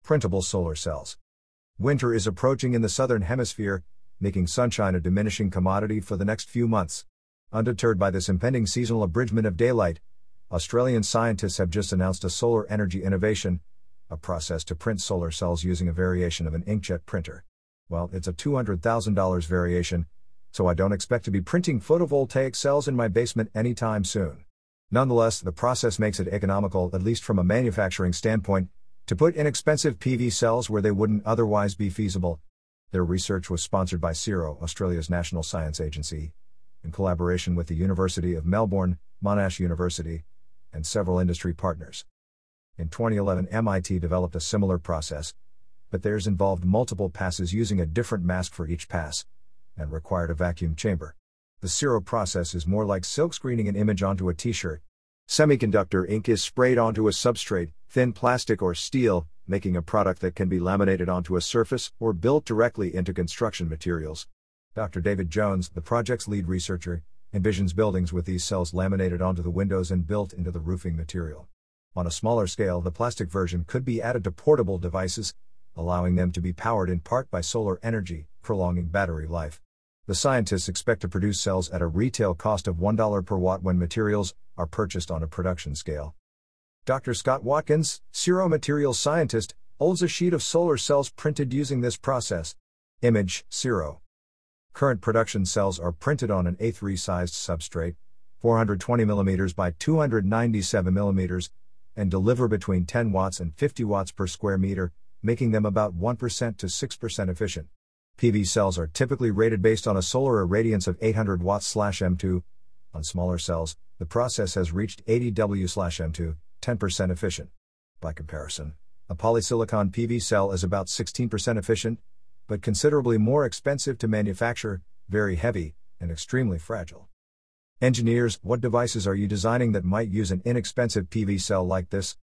Printable solar cells. Winter is approaching in the southern hemisphere, making sunshine a diminishing commodity for the next few months. Undeterred by this impending seasonal abridgment of daylight, Australian scientists have just announced a solar energy innovation, a process to print solar cells using a variation of an inkjet printer. Well, it's a $200,000 variation, so I don't expect to be printing photovoltaic cells in my basement anytime soon. Nonetheless, the process makes it economical, at least from a manufacturing standpoint, to put inexpensive PV cells where they wouldn't otherwise be feasible. Their research was sponsored by CSIRO, Australia's national science agency, in collaboration with the University of Melbourne, Monash University, and several industry partners. In 2011, MIT developed a similar process, but theirs involved multiple passes using a different mask for each pass, and required a vacuum chamber. The CSIRO process is more like silkscreening an image onto a t-shirt. Semiconductor ink is sprayed onto a substrate, thin plastic or steel, making a product that can be laminated onto a surface or built directly into construction materials. Dr. David Jones, the project's lead researcher, envisions buildings with these cells laminated onto the windows and built into the roofing material. On a smaller scale, the plastic version could be added to portable devices, allowing them to be powered in part by solar energy, prolonging battery life. The scientists expect to produce cells at a retail cost of $1 per watt when materials are purchased on a production scale. Dr. Scott Watkins, CSIRO materials scientist, holds a sheet of solar cells printed using this process. Image, CSIRO. Current production cells are printed on an A3-sized substrate, 420 mm by 297 mm, and deliver between 10 watts and 50 watts per square meter, making them about 1% to 6% efficient. PV cells are typically rated based on a solar irradiance of 800 watts/M2. On smaller cells, the process has reached 80 W/M2, 10% efficient. By comparison, a polysilicon PV cell is about 16% efficient, but considerably more expensive to manufacture, very heavy, and extremely fragile. Engineers, what devices are you designing that might use an inexpensive PV cell like this?